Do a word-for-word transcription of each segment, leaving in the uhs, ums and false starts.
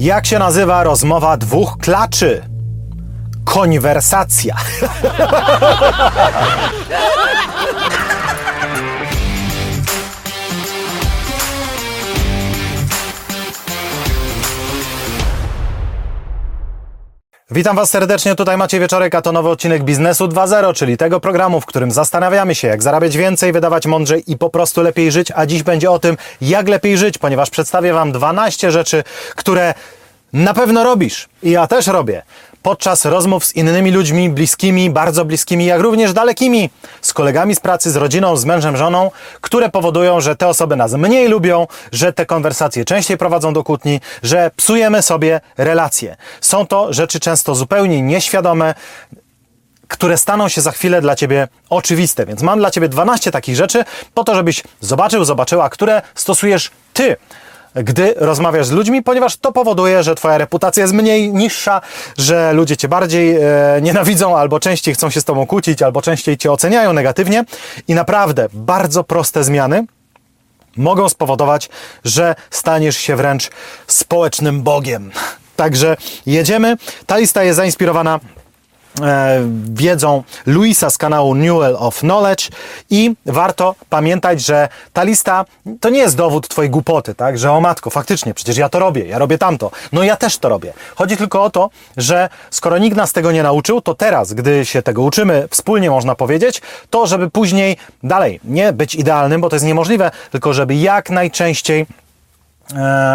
Jak się nazywa rozmowa dwóch klaczy? Konwersacja. Witam Was serdecznie, tutaj Maciej Wieczorek, a to nowy odcinek Biznesu dwa zero, czyli tego programu, w którym zastanawiamy się, jak zarabiać więcej, wydawać mądrzej i po prostu lepiej żyć, a dziś będzie o tym, jak lepiej żyć, ponieważ przedstawię Wam dwanaście rzeczy, które na pewno robisz i ja też robię podczas rozmów z innymi ludźmi, bliskimi, bardzo bliskimi, jak również dalekimi, z kolegami z pracy, z rodziną, z mężem, żoną, które powodują, że te osoby nas mniej lubią, że te konwersacje częściej prowadzą do kłótni, że psujemy sobie relacje. Są to rzeczy często zupełnie nieświadome, które staną się za chwilę dla Ciebie oczywiste. Więc mam dla Ciebie dwanaście takich rzeczy, po to, żebyś zobaczył, zobaczyła, które stosujesz Ty, gdy rozmawiasz z ludźmi, ponieważ to powoduje, że Twoja reputacja jest mniej niższa, że ludzie Cię bardziej e, nienawidzą, albo częściej chcą się z Tobą kłócić, albo częściej Cię oceniają negatywnie. I naprawdę bardzo proste zmiany mogą spowodować, że staniesz się wręcz społecznym bogiem. Także jedziemy. Ta lista jest zainspirowana wiedzą Louisa z kanału Newell of Knowledge i warto pamiętać, że ta lista to nie jest dowód Twojej głupoty, tak? Że o matko, faktycznie, przecież ja to robię, ja robię tamto. No ja też to robię. Chodzi tylko o to, że skoro nikt nas tego nie nauczył, to teraz, gdy się tego uczymy wspólnie, można powiedzieć, to żeby później dalej nie być idealnym, bo to jest niemożliwe, tylko żeby jak najczęściej e,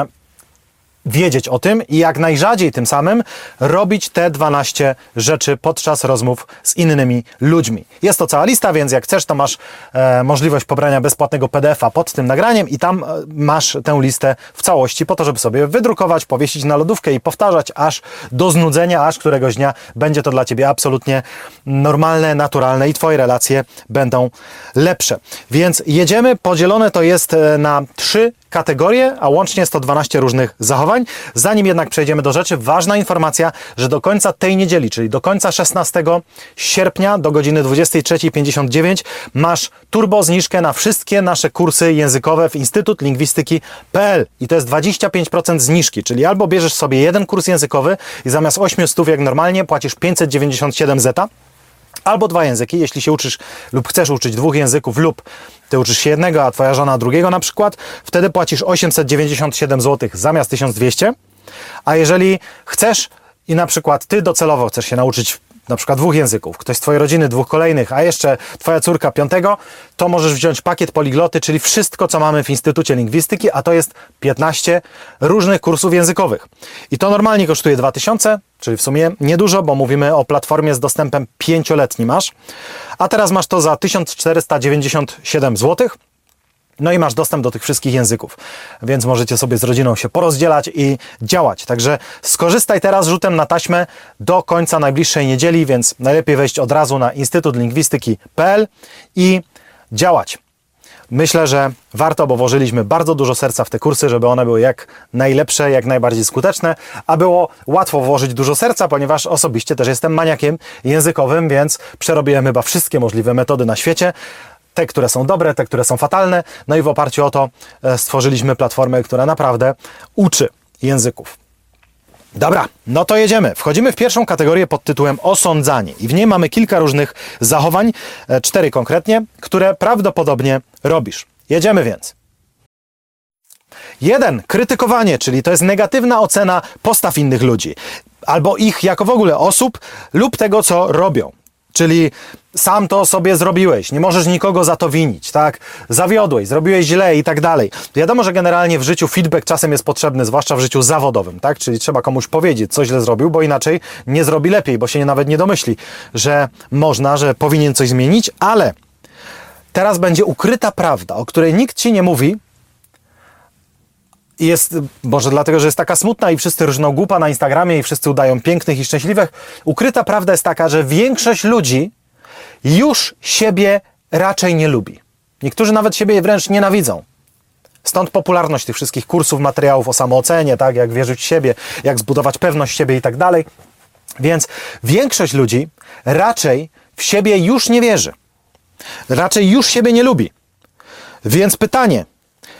wiedzieć o tym i jak najrzadziej tym samym robić te dwanaście rzeczy podczas rozmów z innymi ludźmi. Jest to cała lista, więc jak chcesz, to masz e, możliwość pobrania bezpłatnego P D F a pod tym nagraniem i tam e, masz tę listę w całości po to, żeby sobie wydrukować, powiesić na lodówkę i powtarzać aż do znudzenia, aż któregoś dnia będzie to dla Ciebie absolutnie normalne, naturalne i Twoje relacje będą lepsze. Więc jedziemy, podzielone to jest na trzy kategorie, a łącznie sto dwanaście różnych zachowań. Zanim jednak przejdziemy do rzeczy, ważna informacja, że do końca tej niedzieli, czyli do końca szesnastego sierpnia do godziny dwudziestej trzeciej pięćdziesiąt dziewięć masz turbo zniżkę na wszystkie nasze kursy językowe w Instytut Lingwistyki kropka p l i to jest dwadzieścia pięć procent zniżki, czyli albo bierzesz sobie jeden kurs językowy i zamiast ośmiuset jak normalnie płacisz pięćset dziewięćdziesiąt siedem zeta, albo dwa języki, jeśli się uczysz lub chcesz uczyć dwóch języków lub Ty uczysz się jednego, a Twoja żona drugiego na przykład, wtedy płacisz osiemset dziewięćdziesiąt siedem złotych zamiast tysiąc dwieście, a jeżeli chcesz i na przykład Ty docelowo chcesz się nauczyć na przykład dwóch języków, ktoś z Twojej rodziny dwóch kolejnych, a jeszcze Twoja córka piątego, to możesz wziąć pakiet poligloty, czyli wszystko, co mamy w Instytucie Lingwistyki, a to jest piętnaście różnych kursów językowych. I to normalnie kosztuje dwa tysiące, czyli w sumie niedużo, bo mówimy o platformie z dostępem pięcioletnim masz, a teraz masz to za tysiąc czterysta dziewięćdziesiąt siedem złotych. No i masz dostęp do tych wszystkich języków, więc możecie sobie z rodziną się porozdzielać i działać. Także skorzystaj teraz rzutem na taśmę do końca najbliższej niedzieli, więc najlepiej wejść od razu na Instytut Lingwistyki kropka p l i działać. Myślę, że warto, bo włożyliśmy bardzo dużo serca w te kursy, żeby one były jak najlepsze, jak najbardziej skuteczne, a było łatwo włożyć dużo serca, ponieważ osobiście też jestem maniakiem językowym, więc przerobiłem chyba wszystkie możliwe metody na świecie. Te, które są dobre, te, które są fatalne. No i w oparciu o to stworzyliśmy platformę, która naprawdę uczy języków. Dobra, no to jedziemy. Wchodzimy w pierwszą kategorię pod tytułem osądzanie. I w niej mamy kilka różnych zachowań, cztery konkretnie, które prawdopodobnie robisz. Jedziemy więc. Jeden, krytykowanie, czyli to jest negatywna ocena postaw innych ludzi. Albo ich jako w ogóle osób lub tego, co robią. Czyli sam to sobie zrobiłeś, nie możesz nikogo za to winić, tak? Zawiodłeś, zrobiłeś źle i tak dalej. Wiadomo, że generalnie w życiu feedback czasem jest potrzebny, zwłaszcza w życiu zawodowym, tak? Czyli trzeba komuś powiedzieć, co źle zrobił, bo inaczej nie zrobi lepiej, bo się nawet nie domyśli, że można, że powinien coś zmienić, ale teraz będzie ukryta prawda, o której nikt Ci nie mówi. Jest, może dlatego, że jest taka smutna i wszyscy różną głupa na Instagramie i wszyscy udają pięknych i szczęśliwych. Ukryta prawda jest taka, że większość ludzi już siebie raczej nie lubi. Niektórzy nawet siebie wręcz nienawidzą. Stąd popularność tych wszystkich kursów, materiałów o samoocenie, tak, jak wierzyć w siebie, jak zbudować pewność siebie i tak dalej. Więc większość ludzi raczej w siebie już nie wierzy. Raczej już siebie nie lubi. Więc pytanie,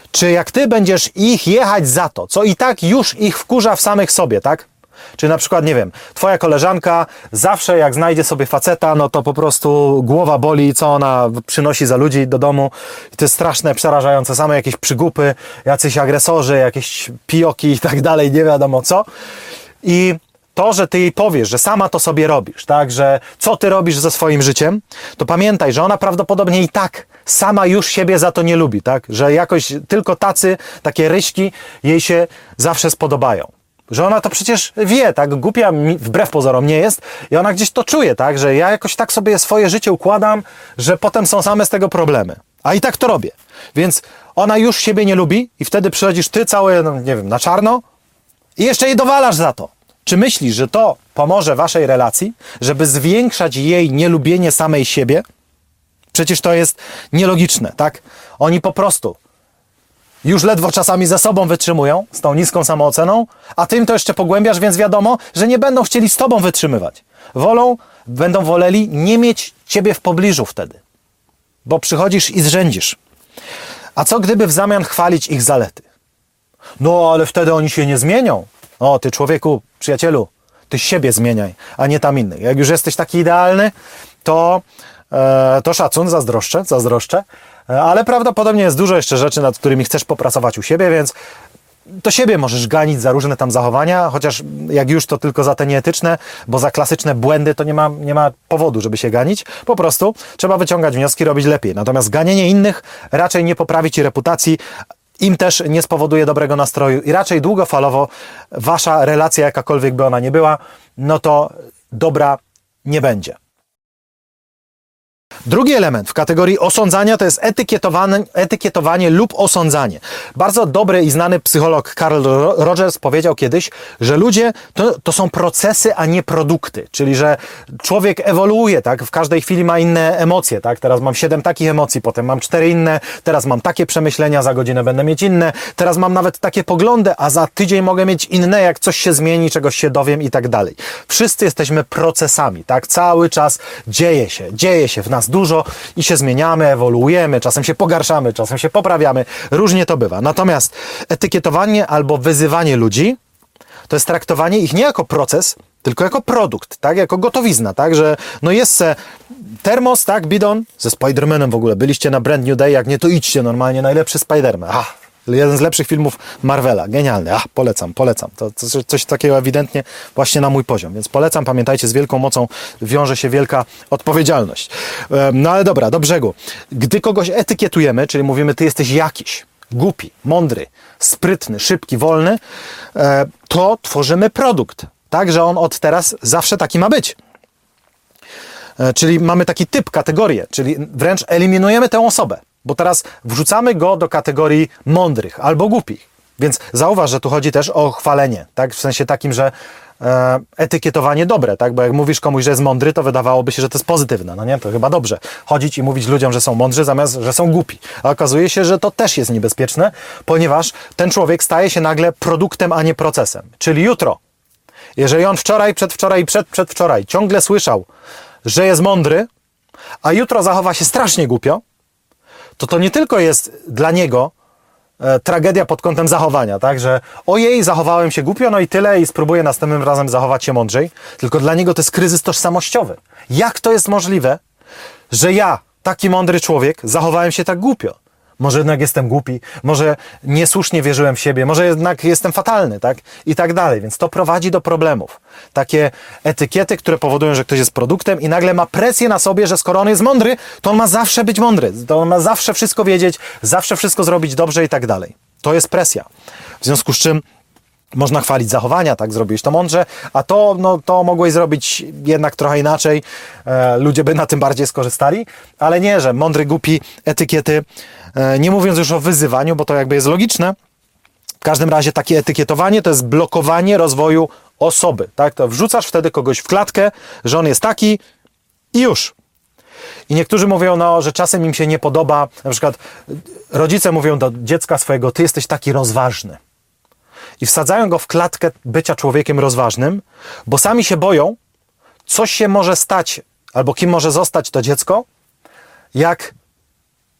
Czy jak ty będziesz ich jechać za to, co i tak już ich wkurza w samych sobie, tak? Czy na przykład, nie wiem, twoja koleżanka zawsze jak znajdzie sobie faceta, no to po prostu głowa boli, co ona przynosi za ludzi do domu. I to jest straszne, przerażające, same jakieś przygupy, jacyś agresorzy, jakieś pijoki i tak dalej, nie wiadomo co. I to, że ty jej powiesz, że sama to sobie robisz, tak, że co ty robisz ze swoim życiem, to pamiętaj, że ona prawdopodobnie i tak sama już siebie za to nie lubi, tak, że jakoś tylko tacy, takie ryśki jej się zawsze spodobają. Że ona to przecież wie, tak, głupia wbrew pozorom nie jest i ona gdzieś to czuje, tak, że ja jakoś tak sobie swoje życie układam, że potem są same z tego problemy. A i tak to robię. Więc ona już siebie nie lubi i wtedy przychodzisz ty cały, no, nie wiem, na czarno i jeszcze jej dowalasz za to. Czy myślisz, że to pomoże waszej relacji, żeby zwiększać jej nielubienie samej siebie? Przecież to jest nielogiczne, tak? Oni po prostu już ledwo czasami ze sobą wytrzymują, z tą niską samooceną, a ty im to jeszcze pogłębiasz, więc wiadomo, że nie będą chcieli z tobą wytrzymywać. Wolą, będą woleli nie mieć ciebie w pobliżu wtedy, bo przychodzisz i zrzędzisz. A co gdyby w zamian chwalić ich zalety? No, ale wtedy oni się nie zmienią. O, ty człowieku, przyjacielu, ty siebie zmieniaj, a nie tam innych. Jak już jesteś taki idealny, to, e, to szacun, zazdroszczę, zazdroszczę. Ale prawdopodobnie jest dużo jeszcze rzeczy, nad którymi chcesz popracować u siebie, więc to siebie możesz ganić za różne tam zachowania, chociaż jak już to tylko za te nieetyczne, bo za klasyczne błędy to nie ma, nie ma powodu, żeby się ganić. Po prostu trzeba wyciągać wnioski, robić lepiej. Natomiast ganienie innych raczej nie poprawi ci reputacji, im też nie spowoduje dobrego nastroju i raczej długofalowo wasza relacja, jakakolwiek by ona nie była, no to dobra nie będzie. Drugi element w kategorii osądzania to jest etykietowanie, etykietowanie lub osądzanie. Bardzo dobry i znany psycholog Carl Rogers powiedział kiedyś, że ludzie to, to są procesy, a nie produkty. Czyli, że człowiek ewoluuje, tak? W każdej chwili ma inne emocje, tak? Teraz mam siedem takich emocji, potem mam cztery inne, teraz mam takie przemyślenia, za godzinę będę mieć inne, teraz mam nawet takie poglądy, a za tydzień mogę mieć inne, jak coś się zmieni, czegoś się dowiem i tak dalej. Wszyscy jesteśmy procesami, tak? Cały czas dzieje się, dzieje się w nas dużo i się zmieniamy, ewoluujemy, czasem się pogarszamy, czasem się poprawiamy, różnie to bywa. Natomiast etykietowanie albo wyzywanie ludzi to jest traktowanie ich nie jako proces, tylko jako produkt, tak, jako gotowizna, tak, że no jest se termos, tak, bidon, ze Spider-Manem w ogóle, byliście na Brand New Day, jak nie to idźcie normalnie, najlepszy Spider-Man, ah, jeden z lepszych filmów Marvela, genialny, ah, polecam, polecam, to, to coś takiego ewidentnie właśnie na mój poziom, więc polecam, pamiętajcie, z wielką mocą wiąże się wielka odpowiedzialność. No ale dobra, do brzegu. Gdy kogoś etykietujemy, czyli mówimy, ty jesteś jakiś, głupi, mądry, sprytny, szybki, wolny, to tworzymy produkt, tak, że on od teraz zawsze taki ma być. Czyli mamy taki typ, kategorię, czyli wręcz eliminujemy tę osobę, bo teraz wrzucamy go do kategorii mądrych albo głupich. Więc zauważ, że tu chodzi też o chwalenie, tak? W sensie takim, że e, etykietowanie dobre, tak? Bo jak mówisz komuś, że jest mądry, to wydawałoby się, że to jest pozytywne, no nie? To chyba dobrze. Chodzić i mówić ludziom, że są mądrzy, zamiast, że są głupi. A okazuje się, że to też jest niebezpieczne, ponieważ ten człowiek staje się nagle produktem, a nie procesem. Czyli jutro, jeżeli on wczoraj, przedwczoraj i przed, przedwczoraj ciągle słyszał, że jest mądry, a jutro zachowa się strasznie głupio, to to nie tylko jest dla niego e, tragedia pod kątem zachowania, tak, że ojej, zachowałem się głupio, no i tyle i spróbuję następnym razem zachować się mądrzej, tylko dla niego to jest kryzys tożsamościowy. Jak to jest możliwe, że ja, taki mądry człowiek, zachowałem się tak głupio? Może jednak jestem głupi, może niesłusznie wierzyłem w siebie, może jednak jestem fatalny, tak? I tak dalej. Więc to prowadzi do problemów. Takie etykiety, które powodują, że ktoś jest produktem i nagle ma presję na sobie, że skoro on jest mądry, to on ma zawsze być mądry. To on ma zawsze wszystko wiedzieć, zawsze wszystko zrobić dobrze i tak dalej. To jest presja. W związku z czym można chwalić zachowania, tak, zrobiłeś to mądrze, a to, no, to mogłeś zrobić jednak trochę inaczej, e, ludzie by na tym bardziej skorzystali, ale nie, że mądry, głupi, etykiety, e, nie mówiąc już o wyzywaniu, bo to jakby jest logiczne. W każdym razie takie etykietowanie to jest blokowanie rozwoju osoby, tak, to wrzucasz wtedy kogoś w klatkę, że on jest taki i już. I niektórzy mówią, no, że czasem im się nie podoba, na przykład rodzice mówią do dziecka swojego, ty jesteś taki rozważny. I wsadzają go w klatkę bycia człowiekiem rozważnym, bo sami się boją, coś się może stać, albo kim może zostać to dziecko, jak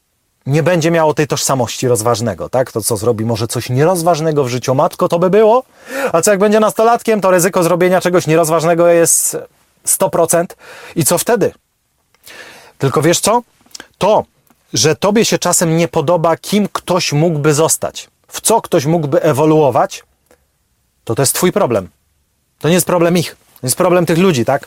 nie będzie miało tej tożsamości rozważnego, tak? To co zrobi może coś nierozważnego w życiu, matko, to by było. A co jak będzie nastolatkiem, to ryzyko zrobienia czegoś nierozważnego jest sto procent. I co wtedy? Tylko wiesz co? To, że tobie się czasem nie podoba, kim ktoś mógłby zostać, w co ktoś mógłby ewoluować, to to jest twój problem. To nie jest problem ich. To jest problem tych ludzi, tak?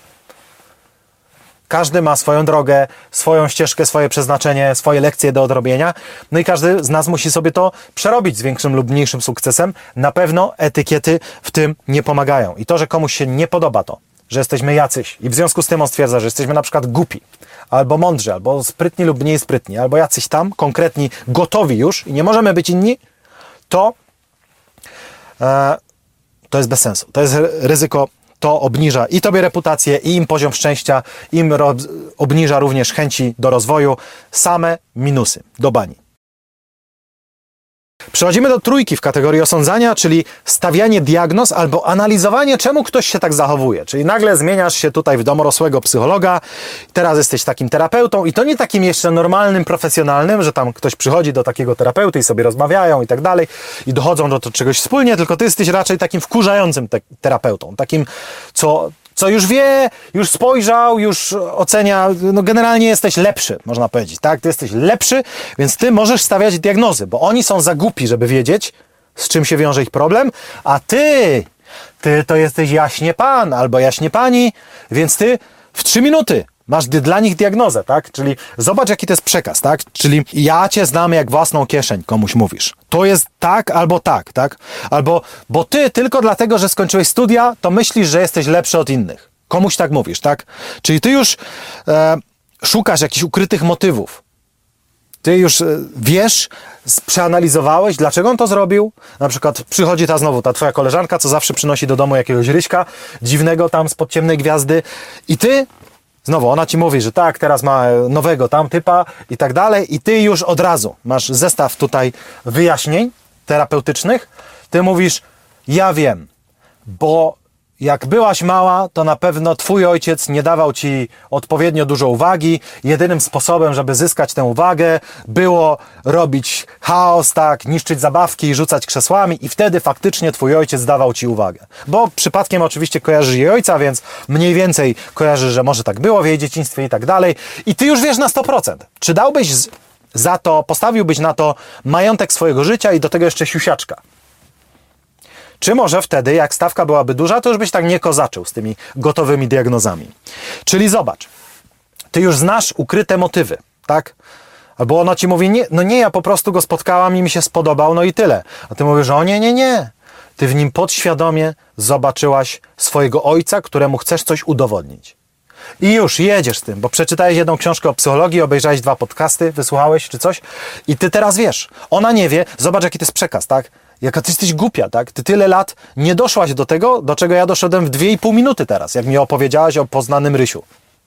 Każdy ma swoją drogę, swoją ścieżkę, swoje przeznaczenie, swoje lekcje do odrobienia. No i każdy z nas musi sobie to przerobić z większym lub mniejszym sukcesem. Na pewno etykiety w tym nie pomagają. I to, że komuś się nie podoba to, że jesteśmy jacyś i w związku z tym on stwierdza, że jesteśmy na przykład głupi, albo mądrzy, albo sprytni lub mniej sprytni, albo jacyś tam konkretni, gotowi już i nie możemy być inni, to e, to jest bez sensu. To jest ryzyko. To obniża i tobie reputację, i im poziom szczęścia, im ro- obniża również chęci do rozwoju. Same minusy do bani. Przechodzimy do trójki w kategorii osądzania, czyli stawianie diagnoz albo analizowanie, czemu ktoś się tak zachowuje. Czyli nagle zmieniasz się tutaj w domorosłego psychologa, teraz jesteś takim terapeutą i to nie takim jeszcze normalnym, profesjonalnym, że tam ktoś przychodzi do takiego terapeuty i sobie rozmawiają i tak dalej i dochodzą do czegoś wspólnie, tylko ty jesteś raczej takim wkurzającym te- terapeutą, takim, co... co już wie, już spojrzał, już ocenia, no generalnie jesteś lepszy, można powiedzieć, tak? Ty jesteś lepszy, więc ty możesz stawiać diagnozy, bo oni są za głupi, żeby wiedzieć, z czym się wiąże ich problem, a ty, ty to jesteś jaśnie pan albo jaśnie pani, więc ty w trzy minuty masz dla nich diagnozę, tak? Czyli zobacz, jaki to jest przekaz, tak? Czyli ja cię znam jak własną kieszeń, komuś mówisz. To jest tak albo tak, tak? Albo, bo ty tylko dlatego, że skończyłeś studia, to myślisz, że jesteś lepszy od innych. Komuś tak mówisz, tak? Czyli ty już e, szukasz jakichś ukrytych motywów. Ty już e, wiesz, przeanalizowałeś, dlaczego on to zrobił. Na przykład przychodzi ta znowu, ta twoja koleżanka, co zawsze przynosi do domu jakiegoś ryśka dziwnego tam spod ciemnej gwiazdy i ty znowu, ona ci mówi, że tak, teraz ma nowego tam typa i tak dalej i ty już od razu masz zestaw tutaj wyjaśnień terapeutycznych. Ty mówisz, ja wiem, bo jak byłaś mała, to na pewno twój ojciec nie dawał ci odpowiednio dużo uwagi. Jedynym sposobem, żeby zyskać tę uwagę, było robić chaos, tak, niszczyć zabawki i rzucać krzesłami i wtedy faktycznie twój ojciec dawał ci uwagę. Bo przypadkiem oczywiście kojarzysz jej ojca, więc mniej więcej kojarzysz, że może tak było w jej dzieciństwie i tak dalej. I ty już wiesz na sto procent. Czy dałbyś z, za to, postawiłbyś na to majątek swojego życia i do tego jeszcze siusiaczka? Czy może wtedy, jak stawka byłaby duża, to już byś tak nie kozaczył z tymi gotowymi diagnozami. Czyli zobacz, ty już znasz ukryte motywy, tak? Albo ona ci mówi, nie, no nie, ja po prostu go spotkałam i mi się spodobał, no i tyle. A ty mówisz, o nie, nie, nie. Ty w nim podświadomie zobaczyłaś swojego ojca, któremu chcesz coś udowodnić. I już jedziesz z tym, bo przeczytałeś jedną książkę o psychologii, obejrzałeś dwa podcasty, wysłuchałeś czy coś i ty teraz wiesz. Ona nie wie, zobacz jaki to jest przekaz, tak? Jaka ty jesteś głupia, tak? Ty tyle lat nie doszłaś do tego, do czego ja doszedłem w dwie i pół minuty teraz, jak mi opowiedziałaś o poznanym Rysiu.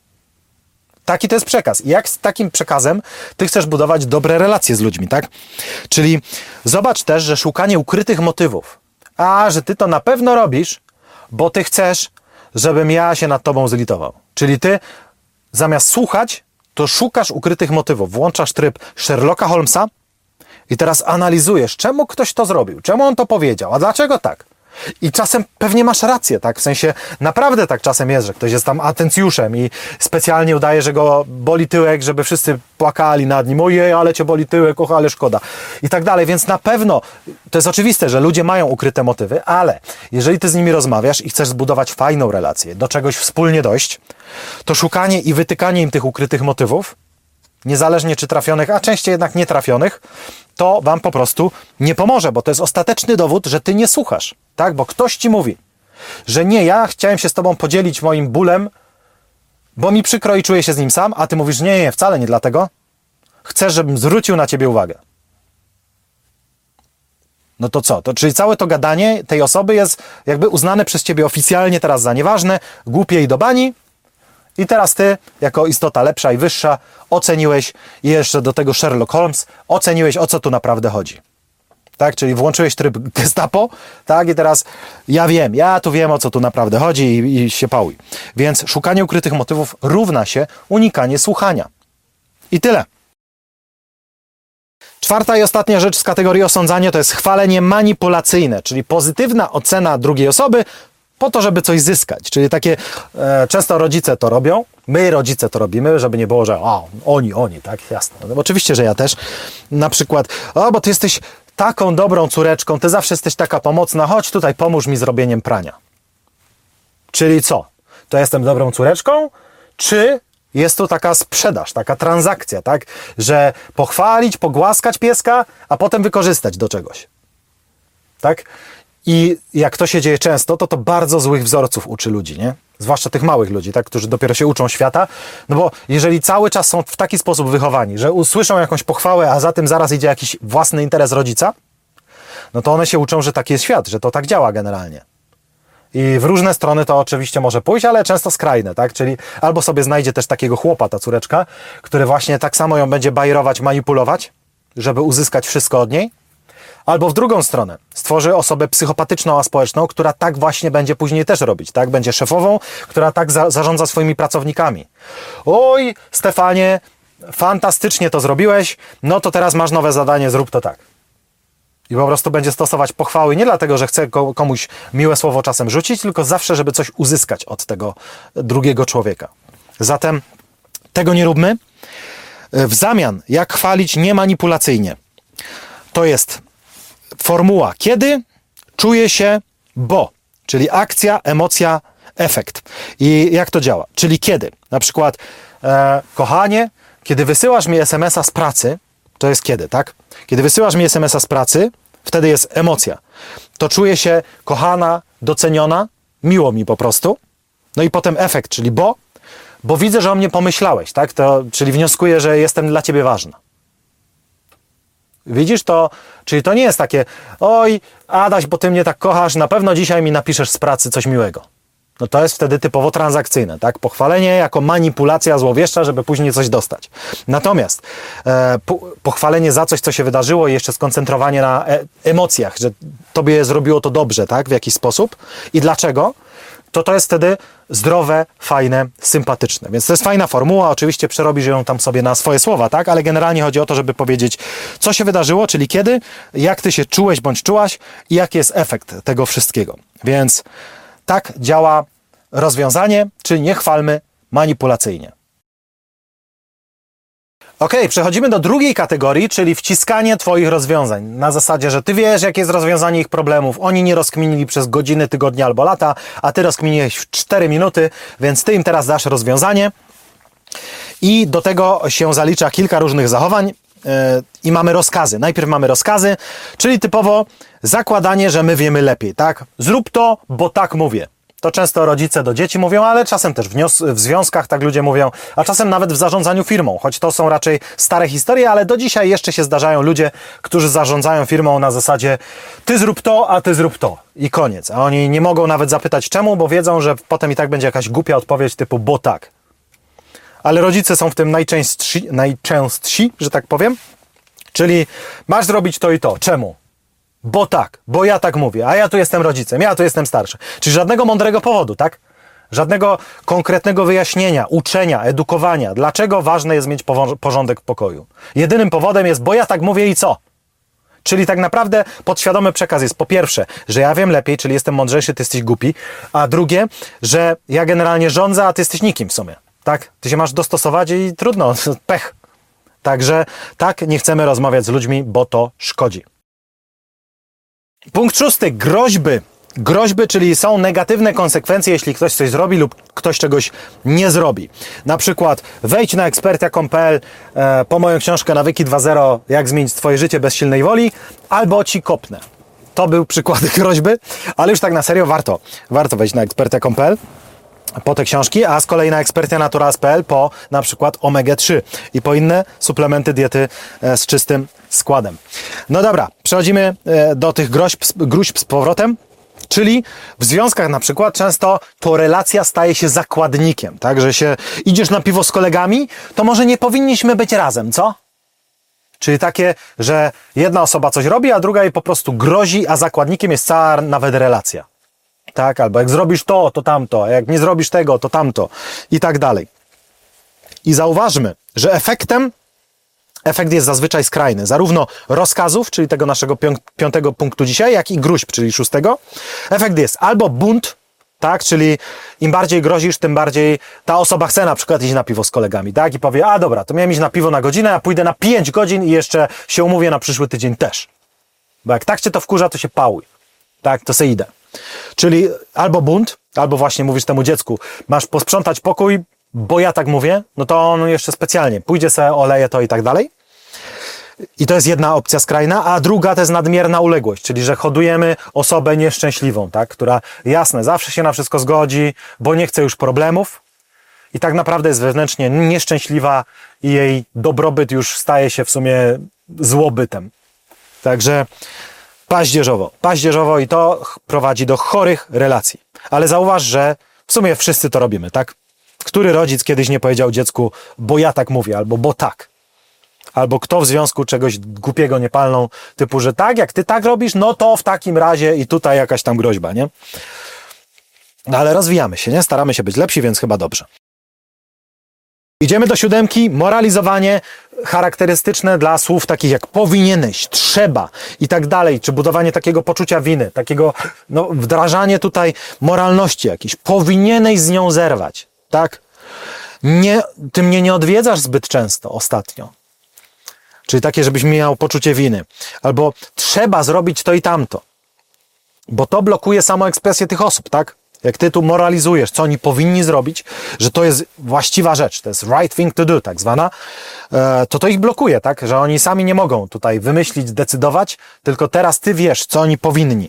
Taki to jest przekaz. I jak z takim przekazem ty chcesz budować dobre relacje z ludźmi, tak? Czyli zobacz też, że szukanie ukrytych motywów, a że ty to na pewno robisz, bo ty chcesz, żebym ja się nad tobą zlitował. Czyli ty zamiast słuchać, to szukasz ukrytych motywów. Włączasz tryb Sherlocka Holmesa i teraz analizujesz, czemu ktoś to zrobił, czemu on to powiedział, a dlaczego tak. I czasem pewnie masz rację, tak? W sensie naprawdę tak czasem jest, że ktoś jest tam atencjuszem i specjalnie udaje, że go boli tyłek, żeby wszyscy płakali nad nim. Ojej, ale cię boli tyłek, och, ale szkoda. I tak dalej, więc na pewno to jest oczywiste, że ludzie mają ukryte motywy, ale jeżeli ty z nimi rozmawiasz i chcesz zbudować fajną relację, do czegoś wspólnie dojść, to szukanie i wytykanie im tych ukrytych motywów, niezależnie czy trafionych, a częściej jednak nietrafionych, to wam po prostu nie pomoże, bo to jest ostateczny dowód, że ty nie słuchasz, tak? Bo ktoś ci mówi, że nie, ja chciałem się z tobą podzielić moim bólem, bo mi przykro i czuję się z nim sam, a ty mówisz, nie, nie, wcale nie dlatego. Chcesz, żebym zwrócił na ciebie uwagę. No to co? To, czyli całe to gadanie tej osoby jest jakby uznane przez ciebie oficjalnie teraz za nieważne, głupie i do bani. I teraz ty, jako istota lepsza i wyższa, oceniłeś, i jeszcze do tego Sherlock Holmes, oceniłeś, o co tu naprawdę chodzi. Tak? Czyli włączyłeś tryb Gestapo, tak? I teraz ja wiem, ja tu wiem, o co tu naprawdę chodzi i, i się pałuj. Więc szukanie ukrytych motywów równa się unikanie słuchania. I tyle. Czwarta i ostatnia rzecz z kategorii osądzanie to jest chwalenie manipulacyjne, czyli pozytywna ocena drugiej osoby po to, żeby coś zyskać. Czyli takie, e, często rodzice to robią, my rodzice to robimy, żeby nie było, że o, oni, oni, tak, jasne. No, oczywiście, że ja też. Na przykład, o, bo ty jesteś taką dobrą córeczką, ty zawsze jesteś taka pomocna, chodź tutaj, pomóż mi z robieniem prania. Czyli co? To jestem dobrą córeczką? Czy jest tu taka sprzedaż, taka transakcja, tak? Że pochwalić, pogłaskać pieska, a potem wykorzystać do czegoś. Tak? I jak to się dzieje często, to to bardzo złych wzorców uczy ludzi, nie? Zwłaszcza tych małych ludzi, tak? Którzy dopiero się uczą świata. No bo jeżeli cały czas są w taki sposób wychowani, że usłyszą jakąś pochwałę, a za tym zaraz idzie jakiś własny interes rodzica, no to one się uczą, że taki jest świat, że to tak działa generalnie. I w różne strony to oczywiście może pójść, ale często skrajne, tak? Czyli albo sobie znajdzie też takiego chłopa, ta córeczka, który właśnie tak samo ją będzie bajerować, manipulować, żeby uzyskać wszystko od niej, albo w drugą stronę stworzy osobę psychopatyczną, aspołeczną, która tak właśnie będzie później też robić, tak? Będzie szefową, która tak za- zarządza swoimi pracownikami. Oj, Stefanie, fantastycznie to zrobiłeś, no to teraz masz nowe zadanie, zrób to tak. I po prostu będzie stosować pochwały nie dlatego, że chce komuś miłe słowo czasem rzucić, tylko zawsze, żeby coś uzyskać od tego drugiego człowieka. Zatem tego nie róbmy. W zamian, jak chwalić niemanipulacyjnie? To jest formuła kiedy, czuję się, bo. Czyli akcja, emocja, efekt. I jak to działa? Czyli kiedy? Na przykład, e, kochanie, kiedy wysyłasz mi es em es a z pracy, to jest kiedy, tak? Kiedy wysyłasz mi es em es a z pracy, wtedy jest emocja. To czuję się kochana, doceniona, miło mi po prostu. No i potem efekt, czyli bo, bo widzę, że o mnie pomyślałeś, tak? To, czyli wnioskuję, że jestem dla ciebie ważna. Widzisz to? Czyli to nie jest takie, oj, Adaś, bo ty mnie tak kochasz, na pewno dzisiaj mi napiszesz z pracy coś miłego. No to jest wtedy typowo transakcyjne, tak? Pochwalenie jako manipulacja złowieszcza, żeby później coś dostać. Natomiast e, po, pochwalenie za coś, co się wydarzyło i jeszcze skoncentrowanie na e, emocjach, że tobie zrobiło to dobrze, tak? W jakiś sposób. I dlaczego? To to jest wtedy zdrowe, fajne, sympatyczne. Więc to jest fajna formuła, oczywiście przerobisz ją tam sobie na swoje słowa, tak? Ale generalnie chodzi o to, żeby powiedzieć, co się wydarzyło, czyli kiedy, jak ty się czułeś bądź czułaś i jaki jest efekt tego wszystkiego. Więc tak działa rozwiązanie, czyli nie chwalmy manipulacyjnie. Ok, przechodzimy do drugiej kategorii, czyli wciskanie twoich rozwiązań. Na zasadzie, że ty wiesz, jakie jest rozwiązanie ich problemów. Oni nie rozkminili przez godziny, tygodnie albo lata, a ty rozkminiłeś w cztery minuty, więc ty im teraz dasz rozwiązanie. I do tego się zalicza kilka różnych zachowań yy, i mamy rozkazy. Najpierw mamy rozkazy, czyli typowo zakładanie, że my wiemy lepiej, tak? Zrób to, bo tak mówię. To często rodzice do dzieci mówią, ale czasem też w, nios- w związkach tak ludzie mówią, a czasem nawet w zarządzaniu firmą, choć to są raczej stare historie, ale do dzisiaj jeszcze się zdarzają ludzie, którzy zarządzają firmą na zasadzie ty zrób to, a ty zrób to i koniec. A oni nie mogą nawet zapytać czemu, bo wiedzą, że potem i tak będzie jakaś głupia odpowiedź typu bo tak. Ale rodzice są w tym najczęstsi, najczęstsi, że tak powiem, czyli masz zrobić to i to. Czemu? Bo tak, bo ja tak mówię, a ja tu jestem rodzicem, ja tu jestem starszy. Czyli żadnego mądrego powodu, tak? Żadnego konkretnego wyjaśnienia, uczenia, edukowania. Dlaczego ważne jest mieć porządek w pokoju? Jedynym powodem jest, bo ja tak mówię i co? Czyli tak naprawdę podświadomy przekaz jest po pierwsze, że ja wiem lepiej, czyli jestem mądrzejszy, ty jesteś głupi, a drugie, że ja generalnie rządzę, a ty jesteś nikim w sumie, tak? Ty się masz dostosować i trudno, pech. Także tak, nie chcemy rozmawiać z ludźmi, bo to szkodzi. Punkt szósty. Groźby. Groźby, czyli są negatywne konsekwencje, jeśli ktoś coś zrobi lub ktoś czegoś nie zrobi. Na przykład wejdź na ekspertia kropka com kropka pe el e, po moją książkę Nawyki dwa zero, jak zmienić twoje życie bez silnej woli, albo ci kopnę. To był przykład groźby, ale już tak na serio warto. Warto wejść na ekspertia kropka com kropka pe el po te książki, a z kolei na expertia naturals kropka pe el po na przykład omega trzy i po inne suplementy diety e, z czystym składem. No dobra, przechodzimy e, do tych groźb, gruźb z powrotem, czyli w związkach na przykład często korelacja staje się zakładnikiem, tak, że się idziesz na piwo z kolegami, to może nie powinniśmy być razem, co? Czyli takie, że jedna osoba coś robi, a druga jej po prostu grozi, a zakładnikiem jest cała nawet relacja. Tak, albo jak zrobisz to, to tamto, a jak nie zrobisz tego, to tamto i tak dalej. I zauważmy, że efektem efekt jest zazwyczaj skrajny. Zarówno rozkazów, czyli tego naszego pią piątego punktu dzisiaj, jak i gruźb, czyli szóstego. Efekt jest albo bunt, tak, czyli im bardziej grozisz, tym bardziej ta osoba chce na przykład iść na piwo z kolegami, tak, i powie, a dobra, to miałem iść na piwo na godzinę, a pójdę na pięć godzin i jeszcze się umówię na przyszły tydzień też. Bo jak tak cię to wkurza, to się pałuj. Tak, to se idę. Czyli albo bunt, albo właśnie mówisz temu dziecku, masz posprzątać pokój, bo ja tak mówię, no to on jeszcze specjalnie pójdzie se, oleje to i tak dalej. I to jest jedna opcja skrajna, a druga to jest nadmierna uległość, czyli że hodujemy osobę nieszczęśliwą, tak, która jasne, zawsze się na wszystko zgodzi, bo nie chce już problemów i tak naprawdę jest wewnętrznie nieszczęśliwa i jej dobrobyt już staje się w sumie złobytem. Także paździerzowo, paździerzowo i to prowadzi do chorych relacji. Ale zauważ, że w sumie wszyscy to robimy, tak? Który rodzic kiedyś nie powiedział dziecku, bo ja tak mówię, albo bo tak. Albo kto w związku czegoś głupiego nie palną, typu, że tak, jak ty tak robisz, no to w takim razie i tutaj jakaś tam groźba, nie? No ale rozwijamy się, nie? Staramy się być lepsi, więc chyba dobrze. Idziemy do siódemki, moralizowanie charakterystyczne dla słów takich jak powinieneś, trzeba i tak dalej, czy budowanie takiego poczucia winy, takiego no, wdrażanie tutaj moralności jakiejś, powinieneś z nią zerwać, tak? Nie, ty mnie nie odwiedzasz zbyt często ostatnio. Czyli takie, żebyś miał poczucie winy. Albo trzeba zrobić to i tamto. Bo to blokuje samoekspresję tych osób, tak? Jak ty tu moralizujesz, co oni powinni zrobić, że to jest właściwa rzecz, to jest right thing to do, tak zwana, to to ich blokuje, tak? Że oni sami nie mogą tutaj wymyślić, decydować, tylko teraz ty wiesz, co oni powinni.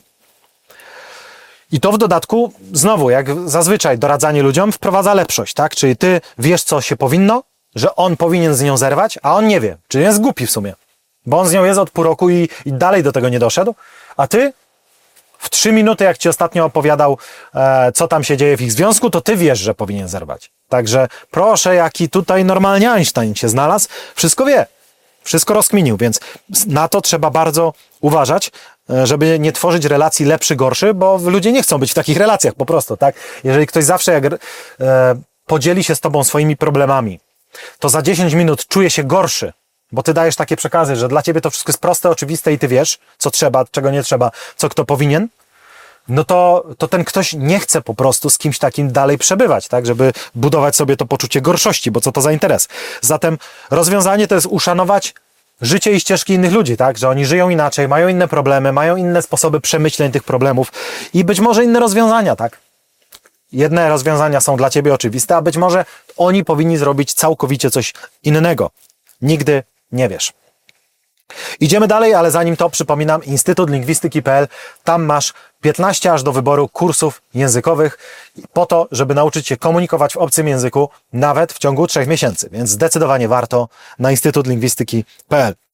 I to w dodatku, znowu, jak zazwyczaj doradzanie ludziom, wprowadza lepszość, tak? Czyli ty wiesz, co się powinno, że on powinien z nią zerwać, a on nie wie, czyli jest głupi w sumie, bo on z nią jest od pół roku i, i dalej do tego nie doszedł, a ty w trzy minuty, jak ci ostatnio opowiadał, e, co tam się dzieje w ich związku, to ty wiesz, że powinien zerwać. Także proszę, jaki tutaj normalnie Einstein się znalazł, wszystko wie, wszystko rozkminił, więc na to trzeba bardzo uważać, żeby nie tworzyć relacji lepszy, gorszy, bo ludzie nie chcą być w takich relacjach po prostu, tak? Jeżeli ktoś zawsze jak, e, podzieli się z tobą swoimi problemami, to za dziesięć minut czuje się gorszy, bo ty dajesz takie przekazy, że dla ciebie to wszystko jest proste, oczywiste i ty wiesz, co trzeba, czego nie trzeba, co kto powinien, no to, to ten ktoś nie chce po prostu z kimś takim dalej przebywać, tak, żeby budować sobie to poczucie gorszości, bo co to za interes. Zatem rozwiązanie to jest uszanować życie i ścieżki innych ludzi, tak, że oni żyją inaczej, mają inne problemy, mają inne sposoby przemyśleń tych problemów i być może inne rozwiązania, tak. Jedne rozwiązania są dla ciebie oczywiste, a być może oni powinni zrobić całkowicie coś innego. Nigdy nie wiesz. Idziemy dalej, ale zanim to przypominam, Instytut Lingwistyki kropka p l, tam masz piętnaście aż do wyboru kursów językowych po to, żeby nauczyć się komunikować w obcym języku nawet w ciągu trzech miesięcy, więc zdecydowanie warto na Instytut Lingwistyki kropka p l.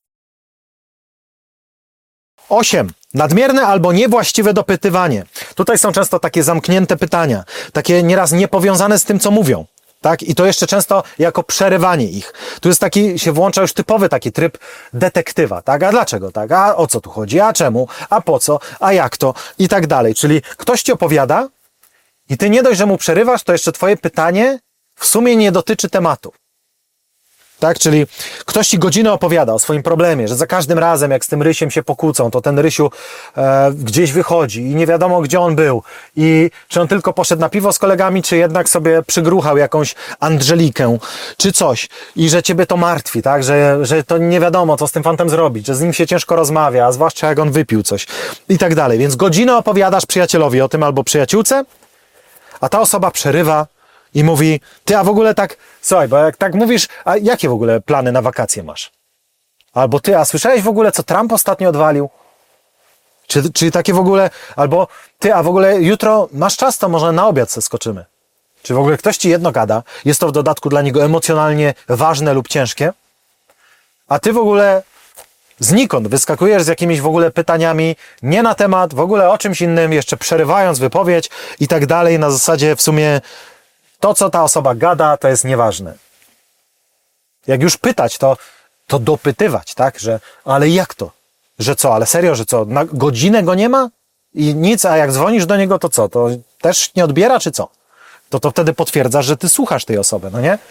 osiem. Nadmierne albo niewłaściwe dopytywanie. Tutaj są często takie zamknięte pytania, takie nieraz niepowiązane z tym, co mówią. Tak? I to jeszcze często jako przerywanie ich. Tu jest taki, się włącza już typowy taki tryb detektywa, tak? A dlaczego tak? A o co tu chodzi? A czemu? A po co? A jak to? I tak dalej. Czyli ktoś ci opowiada i ty nie dość, że mu przerywasz, to jeszcze twoje pytanie w sumie nie dotyczy tematu. Tak, czyli ktoś ci godzinę opowiada o swoim problemie, że za każdym razem, jak z tym Rysiem się pokłócą, to ten Rysiu e, gdzieś wychodzi i nie wiadomo, gdzie on był i czy on tylko poszedł na piwo z kolegami, czy jednak sobie przygruchał jakąś Angelikę, czy coś i że ciebie to martwi, tak, że, że to nie wiadomo, co z tym fantem zrobić, że z nim się ciężko rozmawia, a zwłaszcza jak on wypił coś i tak dalej. Więc godzinę opowiadasz przyjacielowi o tym albo przyjaciółce, a ta osoba przerywa i mówi, ty, a w ogóle tak, słuchaj, bo jak tak mówisz, a jakie w ogóle plany na wakacje masz? Albo ty, a słyszałeś w ogóle, co Trump ostatnio odwalił? Czy, czy takie w ogóle, albo ty, a w ogóle jutro masz czas, to może na obiad se skoczymy. Czy w ogóle ktoś ci jedno gada, jest to w dodatku dla niego emocjonalnie ważne lub ciężkie, a ty w ogóle znikąd wyskakujesz z jakimiś w ogóle pytaniami nie na temat, w ogóle o czymś innym, jeszcze przerywając wypowiedź i tak dalej, na zasadzie w sumie to, co ta osoba gada, to jest nieważne. Jak już pytać, to, to dopytywać, tak? Że, ale jak to? Że co? Ale serio, że co? Na godzinę go nie ma? I nic, a jak dzwonisz do niego, to co? To też nie odbiera, czy co? To to wtedy potwierdzasz, że ty słuchasz tej osoby, no nie?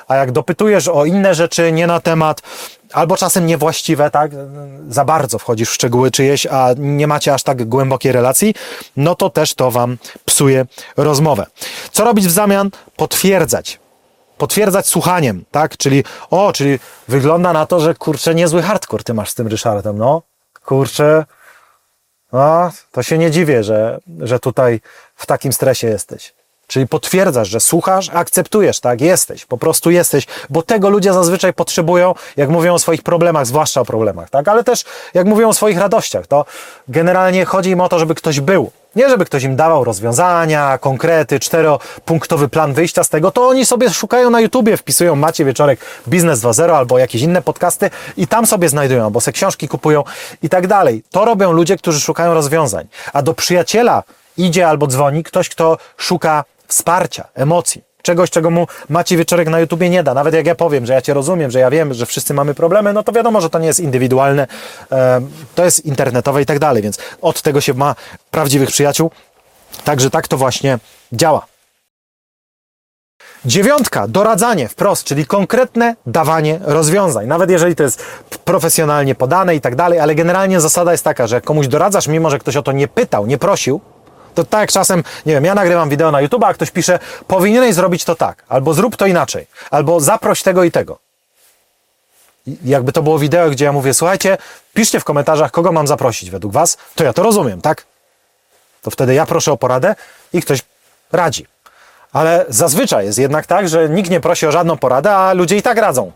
a jak dopytujesz o inne rzeczy, nie na temat, albo czasem niewłaściwe, tak, za bardzo wchodzisz w szczegóły czyjeś, a nie macie aż tak głębokiej relacji, no to też to wam psuje rozmowę. Co robić w zamian? Potwierdzać. Potwierdzać słuchaniem, tak? Czyli, o, czyli wygląda na to, że kurczę, niezły hardcore ty masz z tym Ryszardem, no. Kurczę, no, to się nie dziwię, że, że tutaj w takim stresie jesteś. Czyli potwierdzasz, że słuchasz, akceptujesz, tak? Jesteś, po prostu jesteś, bo tego ludzie zazwyczaj potrzebują, jak mówią o swoich problemach, zwłaszcza o problemach, tak? Ale też jak mówią o swoich radościach, to generalnie chodzi im o to, żeby ktoś był. Nie żeby ktoś im dawał rozwiązania, konkrety, czteropunktowy plan wyjścia z tego, to oni sobie szukają na YouTubie, wpisują Maciej Wieczorek Biznes dwa zero albo jakieś inne podcasty i tam sobie znajdują, albo se książki kupują i tak dalej. To robią ludzie, którzy szukają rozwiązań. A do przyjaciela idzie albo dzwoni ktoś, kto szuka wsparcia, emocji. Czegoś, czego mu Maciej Wieczorek na YouTubie nie da. Nawet jak ja powiem, że ja Cię rozumiem, że ja wiem, że wszyscy mamy problemy, no to wiadomo, że to nie jest indywidualne, e, to jest internetowe i tak dalej, więc od tego się ma prawdziwych przyjaciół. Także tak to właśnie działa. Dziewiątka, doradzanie wprost, czyli konkretne dawanie rozwiązań. Nawet jeżeli to jest profesjonalnie podane i tak dalej, ale generalnie zasada jest taka, że jak komuś doradzasz, mimo że ktoś o to nie pytał, nie prosił, to tak jak czasem, nie wiem, ja nagrywam wideo na YouTube, a ktoś pisze, powinieneś zrobić to tak, albo zrób to inaczej, albo zaproś tego i tego. I jakby to było wideo, gdzie ja mówię, słuchajcie, piszcie w komentarzach, kogo mam zaprosić według was, to ja to rozumiem, tak? To wtedy ja proszę o poradę i ktoś radzi. Ale zazwyczaj jest jednak tak, że nikt nie prosi o żadną poradę, a ludzie i tak radzą.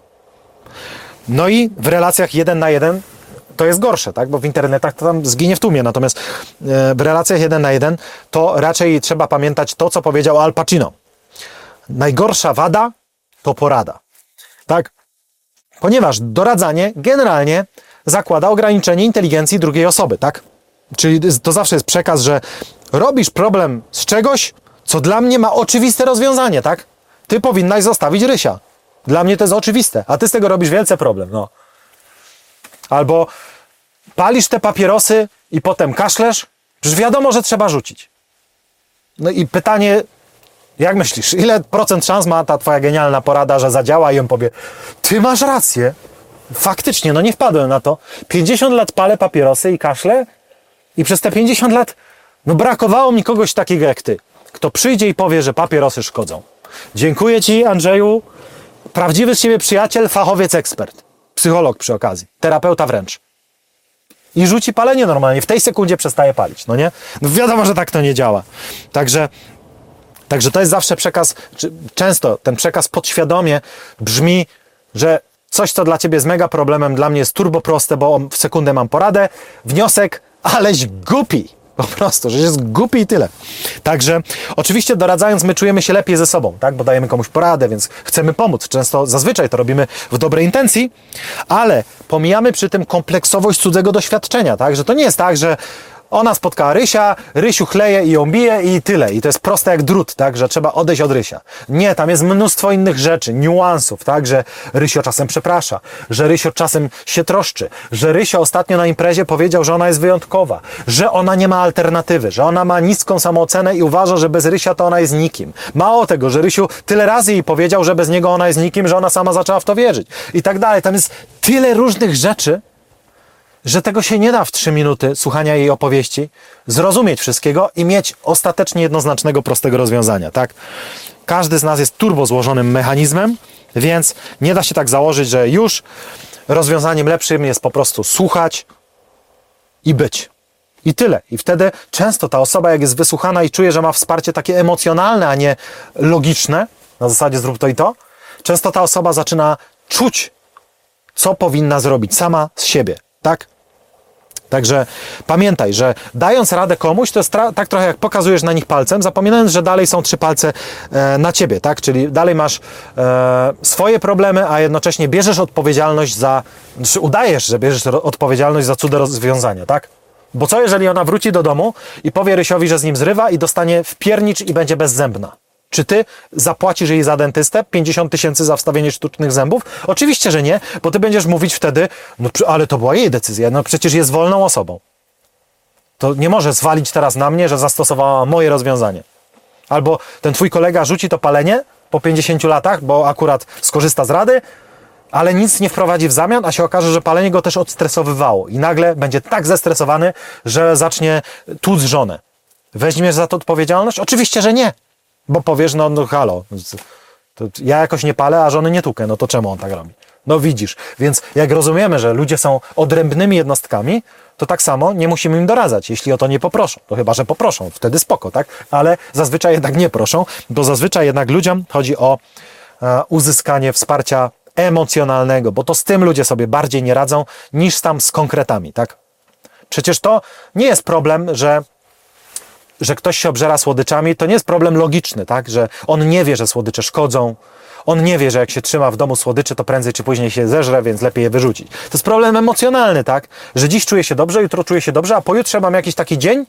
No i w relacjach jeden na jeden to jest gorsze, tak? Bo w internetach to tam zginie w tłumie, natomiast w relacjach jeden na jeden to raczej trzeba pamiętać to, co powiedział Al Pacino. Najgorsza wada to porada, tak? Ponieważ doradzanie generalnie zakłada ograniczenie inteligencji drugiej osoby, tak? Czyli to zawsze jest przekaz, że robisz problem z czegoś, co dla mnie ma oczywiste rozwiązanie, tak? Ty powinnaś zostawić Rysia. Dla mnie to jest oczywiste, a ty z tego robisz wielce problem, no. Albo palisz te papierosy i potem kaszlesz, przecież wiadomo, że trzeba rzucić. No i pytanie, jak myślisz, ile procent szans ma ta twoja genialna porada, że zadziała i on powie, ty masz rację, faktycznie, no nie wpadłem na to, pięćdziesiąt lat palę papierosy i kaszlę i przez te pięćdziesiąt lat, no brakowało mi kogoś takiego jak ty, kto przyjdzie i powie, że papierosy szkodzą. Dziękuję ci, Andrzeju, prawdziwy z siebie przyjaciel, fachowiec, ekspert. Psycholog przy okazji, terapeuta wręcz. I rzuci palenie normalnie, w tej sekundzie przestaje palić, no nie? No wiadomo, że tak to nie działa. Także, także to jest zawsze przekaz, czy często ten przekaz podświadomie brzmi, że coś, co dla ciebie jest mega problemem, dla mnie jest turbo proste, bo w sekundę mam poradę. Wniosek, aleś głupi. Po prostu, że jest głupi i tyle. Także oczywiście doradzając my czujemy się lepiej ze sobą, tak? Bo dajemy komuś poradę, więc chcemy pomóc. Często, zazwyczaj to robimy w dobrej intencji, ale pomijamy przy tym kompleksowość cudzego doświadczenia, tak? Że to nie jest tak, że ona spotkała Rysia, Rysiu chleje i ją bije i tyle. I to jest proste jak drut, tak? Że trzeba odejść od Rysia. Nie, tam jest mnóstwo innych rzeczy, niuansów, tak? Że Rysio czasem przeprasza, że Rysio czasem się troszczy, że Rysio ostatnio na imprezie powiedział, że ona jest wyjątkowa, że ona nie ma alternatywy, że ona ma niską samoocenę i uważa, że bez Rysia to ona jest nikim. Mało tego, że Rysiu tyle razy jej powiedział, że bez niego ona jest nikim, że ona sama zaczęła w to wierzyć. I tak dalej. Tam jest tyle różnych rzeczy, że tego się nie da w trzy minuty słuchania jej opowieści, zrozumieć wszystkiego i mieć ostatecznie jednoznacznego, prostego rozwiązania, tak? Każdy z nas jest turbo złożonym mechanizmem, więc nie da się tak założyć, że już rozwiązaniem lepszym jest po prostu słuchać i być. I tyle. I wtedy często ta osoba, jak jest wysłuchana i czuje, że ma wsparcie takie emocjonalne, a nie logiczne, na zasadzie zrób to i to, często ta osoba zaczyna czuć, co powinna zrobić sama z siebie. Tak? Także pamiętaj, że dając radę komuś, to jest tak trochę jak pokazujesz na nich palcem, zapominając, że dalej są trzy palce e, na ciebie, tak? Czyli dalej masz e, swoje problemy, a jednocześnie bierzesz odpowiedzialność za, czy udajesz, że bierzesz odpowiedzialność za cudze rozwiązania, tak? Bo co jeżeli ona wróci do domu i powie Rysiowi, że z nim zrywa i dostanie wpiernicz i będzie bezzębna? Czy ty zapłacisz jej za dentystę pięćdziesiąt tysięcy za wstawienie sztucznych zębów? Oczywiście, że nie, bo ty będziesz mówić wtedy, no ale to była jej decyzja, no przecież jest wolną osobą. To nie może zwalić teraz na mnie, że zastosowała moje rozwiązanie. Albo ten twój kolega rzuci to palenie, po pięćdziesięciu latach, bo akurat skorzysta z rady, ale nic nie wprowadzi w zamian, a się okaże, że palenie go też odstresowywało i nagle będzie tak zestresowany, że zacznie tłuc żonę. Weźmiesz za to odpowiedzialność? Oczywiście, że nie, bo powiesz, no, no halo, to ja jakoś nie palę, a żony nie tukę, no to czemu on tak robi? No widzisz, więc jak rozumiemy, że ludzie są odrębnymi jednostkami, to tak samo nie musimy im doradzać, jeśli o to nie poproszą. To chyba, że poproszą, wtedy spoko, tak? Ale zazwyczaj jednak nie proszą, bo zazwyczaj jednak ludziom chodzi o e, uzyskanie wsparcia emocjonalnego, bo to z tym ludzie sobie bardziej nie radzą niż tam z konkretami, tak? Przecież to nie jest problem, że że ktoś się obżera słodyczami, to nie jest problem logiczny, tak? Że on nie wie, że słodycze szkodzą, on nie wie, że jak się trzyma w domu słodyczy, to prędzej czy później się zeżre, więc lepiej je wyrzucić. To jest problem emocjonalny, tak? Że dziś czuję się dobrze, jutro czuję się dobrze, a pojutrze mam jakiś taki dzień,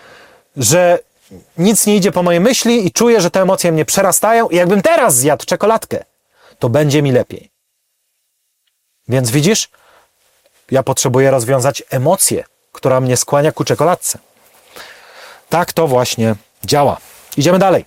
że nic nie idzie po mojej myśli i czuję, że te emocje mnie przerastają i jakbym teraz zjadł czekoladkę, to będzie mi lepiej. Więc widzisz, ja potrzebuję rozwiązać emocję, która mnie skłania ku czekoladce. Tak to właśnie działa. Idziemy dalej.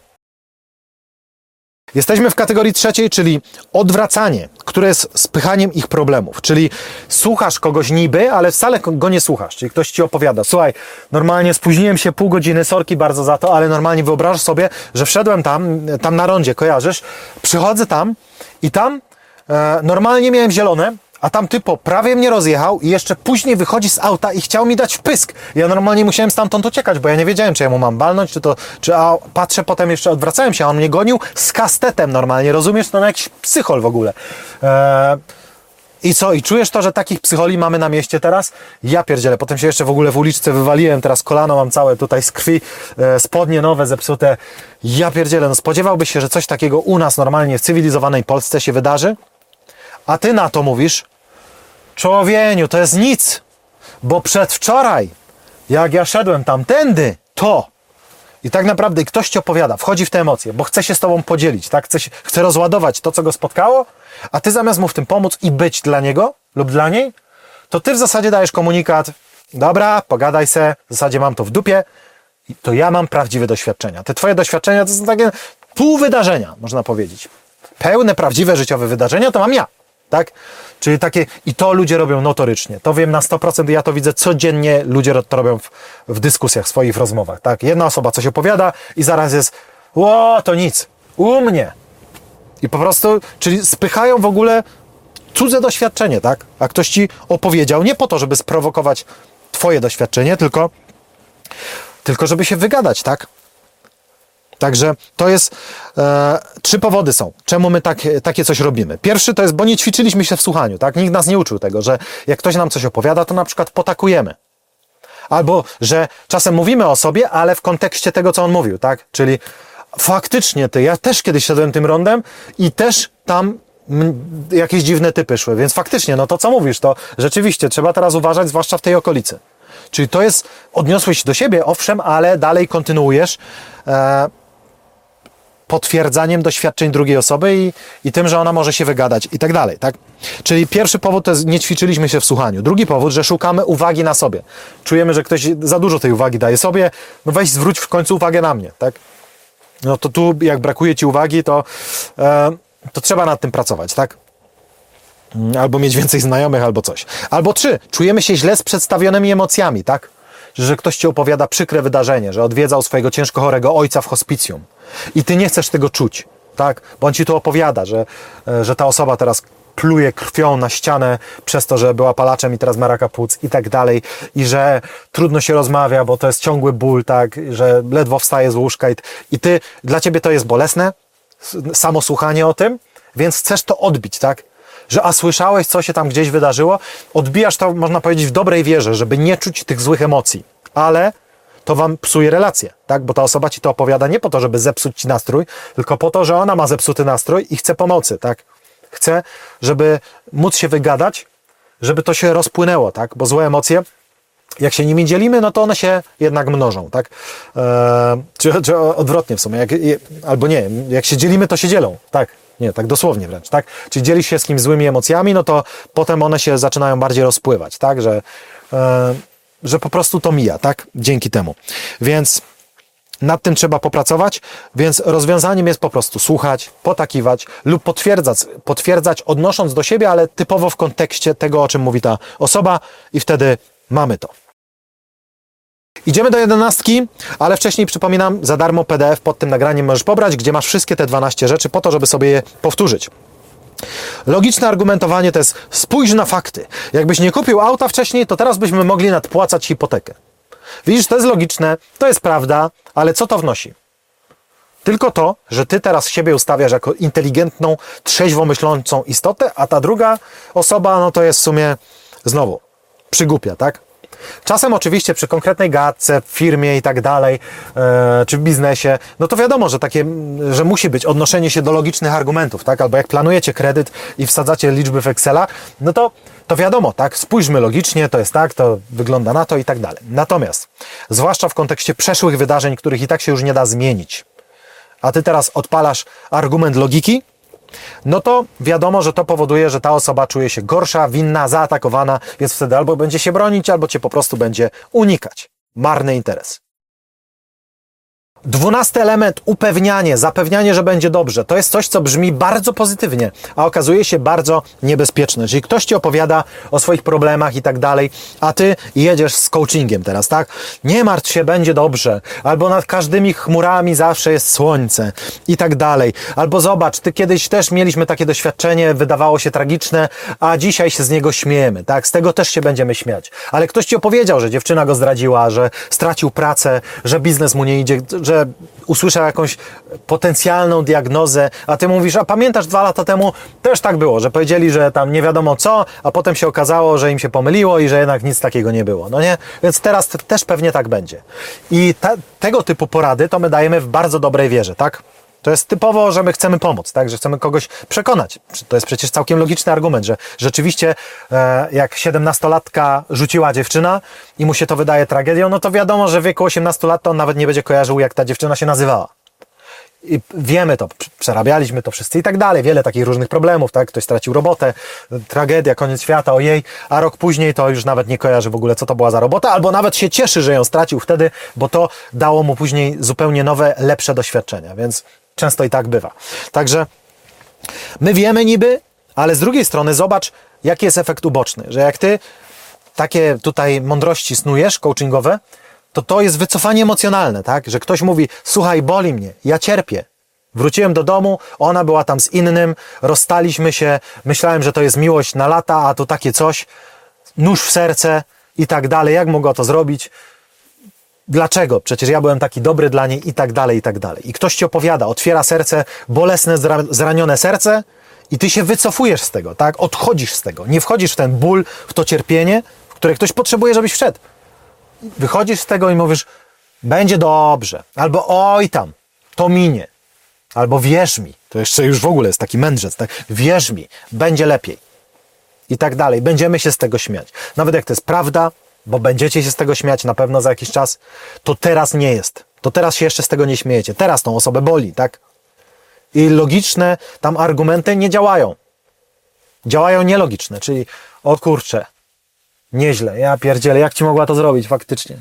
Jesteśmy w kategorii trzeciej, czyli odwracanie, które jest spychaniem ich problemów. Czyli słuchasz kogoś niby, ale wcale go nie słuchasz. Czyli ktoś ci opowiada, słuchaj, normalnie spóźniłem się pół godziny, sorki bardzo za to, ale normalnie wyobrażasz sobie, że wszedłem tam, tam na rondzie, kojarzysz? Przychodzę tam i tam e, normalnie miałem zielone, a tam typo prawie mnie rozjechał i jeszcze później wychodzi z auta i chciał mi dać wpysk. Ja normalnie musiałem stamtąd uciekać, bo ja nie wiedziałem, czy ja mu mam balnąć, czy to, czy a patrzę potem jeszcze, odwracałem się, a on mnie gonił z kastetem normalnie, rozumiesz? To na jakiś psychol w ogóle. Eee, I co? I czujesz to, że takich psycholi mamy na mieście teraz? Ja pierdzielę, potem się jeszcze w ogóle w uliczce wywaliłem, teraz kolano mam całe tutaj z krwi, e, spodnie nowe, zepsute. Ja pierdzielę, no spodziewałbyś się, że coś takiego u nas normalnie w cywilizowanej Polsce się wydarzy? A ty na to mówisz, człowieniu, to jest nic, bo przedwczoraj, jak ja szedłem tamtędy, to i tak naprawdę ktoś ci opowiada, wchodzi w te emocje, bo chce się z tobą podzielić, tak? Chce, się, chce rozładować to, co go spotkało, a ty zamiast mu w tym pomóc i być dla niego lub dla niej, to ty w zasadzie dajesz komunikat, dobra, pogadaj se, w zasadzie mam to w dupie, i to ja mam prawdziwe doświadczenia. Te twoje doświadczenia to są takie pół wydarzenia, można powiedzieć. Pełne, prawdziwe, życiowe wydarzenia to mam ja. Tak? Czyli takie, i to ludzie robią notorycznie. To wiem na sto procent, ja to widzę codziennie, ludzie to robią w, w dyskusjach, w swoich rozmowach. Tak? Jedna osoba coś opowiada i zaraz jest, ło, to nic, u mnie. I po prostu, czyli spychają w ogóle cudze doświadczenie, tak? A ktoś ci opowiedział nie po to, żeby sprowokować twoje doświadczenie, tylko, tylko żeby się wygadać, tak? Także to jest, e, trzy powody są, czemu my tak, takie coś robimy. Pierwszy to jest, bo nie ćwiczyliśmy się w słuchaniu, tak? Nikt nas nie uczył tego, że jak ktoś nam coś opowiada, to na przykład potakujemy. Albo, że czasem mówimy o sobie, ale w kontekście tego, co on mówił, tak? Czyli faktycznie ty, ja też kiedyś szedłem tym rondem i też tam jakieś dziwne typy szły, więc faktycznie, no to co mówisz, to rzeczywiście trzeba teraz uważać, zwłaszcza w tej okolicy. Czyli to jest, odniosłeś się do siebie, owszem, ale dalej kontynuujesz e, potwierdzaniem doświadczeń drugiej osoby i, i tym, że ona może się wygadać i tak dalej, tak? Czyli pierwszy powód to jest, nie ćwiczyliśmy się w słuchaniu. Drugi powód, że szukamy uwagi na sobie. Czujemy, że ktoś za dużo tej uwagi daje sobie, no weź zwróć w końcu uwagę na mnie, tak? No to tu jak brakuje ci uwagi, to, e, to trzeba nad tym pracować, tak? Albo mieć więcej znajomych, albo coś. Albo trzy, czujemy się źle z przedstawionymi emocjami, tak? Że ktoś ci opowiada przykre wydarzenie, że odwiedzał swojego ciężko chorego ojca w hospicjum i ty nie chcesz tego czuć, tak? Bo on ci tu opowiada, że, że ta osoba teraz pluje krwią na ścianę przez to, że była palaczem i teraz ma raka płuc i tak dalej i że trudno się rozmawia, bo to jest ciągły ból, tak? Że ledwo wstaje z łóżka i, i ty, dla ciebie to jest bolesne, samo słuchanie o tym, więc chcesz to odbić, tak? Że a słyszałeś, co się tam gdzieś wydarzyło, odbijasz to, można powiedzieć, w dobrej wierze, żeby nie czuć tych złych emocji, ale to wam psuje relacje, tak? Bo ta osoba ci to opowiada nie po to, żeby zepsuć ci nastrój, tylko po to, że ona ma zepsuty nastrój i chce pomocy, tak? Chce, żeby móc się wygadać, żeby to się rozpłynęło, tak? Bo złe emocje, jak się nimi dzielimy, no to one się jednak mnożą, tak? Eee, czy, czy odwrotnie w sumie, jak, albo nie, jak się dzielimy, to się dzielą, tak? Nie, tak dosłownie wręcz, tak? Czyli dzielisz się z kimś złymi emocjami, no to potem one się zaczynają bardziej rozpływać, tak? Że, e, że po prostu to mija, tak? Dzięki temu. Więc Nad tym trzeba popracować, więc rozwiązaniem jest po prostu słuchać, potakiwać lub potwierdzać, potwierdzać odnosząc do siebie, ale typowo w kontekście tego, o czym mówi ta osoba i wtedy mamy to. Idziemy do jedenastki, ale wcześniej przypominam, za darmo P D F pod tym nagraniem możesz pobrać, gdzie masz wszystkie te dwanaście rzeczy po to, żeby sobie je powtórzyć. Logiczne argumentowanie to jest spójrz na fakty. Jakbyś nie kupił auta wcześniej, to teraz byśmy mogli nadpłacać hipotekę. Widzisz, to jest logiczne, to jest prawda, ale co to wnosi? Tylko to, że ty teraz siebie ustawiasz jako inteligentną, trzeźwo myślącą istotę, a ta druga osoba, no to jest w sumie znowu przygłupia, tak? Czasem oczywiście przy konkretnej gadce, w firmie i tak dalej, e, czy w biznesie, no to wiadomo, że takie, że musi być odnoszenie się do logicznych argumentów, tak? Albo jak planujecie kredyt i wsadzacie liczby w Excela, no to, to wiadomo, tak? Spójrzmy logicznie, to jest tak, to wygląda na to i tak dalej. Natomiast, zwłaszcza w kontekście przeszłych wydarzeń, których i tak się już nie da zmienić, a ty teraz odpalasz argument logiki, no to wiadomo, że to powoduje, że ta osoba czuje się gorsza, winna, zaatakowana, więc wtedy albo będzie się bronić, albo cię po prostu będzie unikać. Marny interes. Dwunasty element, upewnianie, zapewnianie, że będzie dobrze. To jest coś, co brzmi bardzo pozytywnie, a okazuje się bardzo niebezpieczne. Czyli ktoś ci opowiada o swoich problemach i tak dalej, a ty jedziesz z coachingiem teraz, tak? Nie martw się, będzie dobrze. Albo nad każdymi chmurami zawsze jest słońce i tak dalej. Albo zobacz, ty kiedyś też mieliśmy takie doświadczenie, wydawało się tragiczne, a dzisiaj się z niego śmiejemy, tak? Z tego też się będziemy śmiać. Ale ktoś ci opowiedział, że dziewczyna go zdradziła, że stracił pracę, że biznes mu nie idzie, że że usłyszał jakąś potencjalną diagnozę, a ty mówisz, a pamiętasz dwa lata temu też tak było, że powiedzieli, że tam nie wiadomo co, a potem się okazało, że im się pomyliło i że jednak nic takiego nie było, no nie? Więc teraz też pewnie tak będzie. I ta, tego typu porady to my dajemy w bardzo dobrej wierze, tak? To jest typowo, że my chcemy pomóc, tak? Że chcemy kogoś przekonać. To jest przecież całkiem logiczny argument, że rzeczywiście e, jak siedemnastolatka rzuciła dziewczyna i mu się to wydaje tragedią, no to wiadomo, że w wieku osiemnastu lat to on nawet nie będzie kojarzył, jak ta dziewczyna się nazywała. I wiemy to, przerabialiśmy to wszyscy i tak dalej. Wiele takich różnych problemów, tak? Ktoś stracił robotę, tragedia, koniec świata, ojej, a rok później to już nawet nie kojarzy w ogóle, co to była za robota, albo nawet się cieszy, że ją stracił wtedy, bo to dało mu później zupełnie nowe, lepsze doświadczenia, więc często i tak bywa. Także my wiemy niby, ale z drugiej strony zobacz, jaki jest efekt uboczny, że jak ty takie tutaj mądrości snujesz, coachingowe, to to jest wycofanie emocjonalne, tak? Że ktoś mówi, słuchaj, boli mnie, ja cierpię. Wróciłem do domu, ona była tam z innym, rozstaliśmy się, myślałem, że to jest miłość na lata, a to takie coś, nóż w serce i tak dalej, jak mogła to zrobić? Dlaczego? Przecież ja byłem taki dobry dla niej i tak dalej, i tak dalej. I ktoś ci opowiada, otwiera serce, bolesne, zranione serce i ty się wycofujesz z tego, tak? Odchodzisz z tego, nie wchodzisz w ten ból, w to cierpienie, w które ktoś potrzebuje, żebyś wszedł. Wychodzisz z tego i mówisz, będzie dobrze, albo oj tam, to minie, albo wierz mi, to jeszcze już w ogóle jest taki mędrzec, tak? Wierz mi, będzie lepiej i tak dalej, będziemy się z tego śmiać. Nawet jak to jest prawda, bo będziecie się z tego śmiać na pewno za jakiś czas, to teraz nie jest, to teraz się jeszcze z tego nie śmiejecie, teraz tą osobę boli, tak? I logiczne tam argumenty nie działają, działają nielogiczne, czyli o kurczę, nieźle, ja pierdzielę, jak ci mogła to zrobić faktycznie?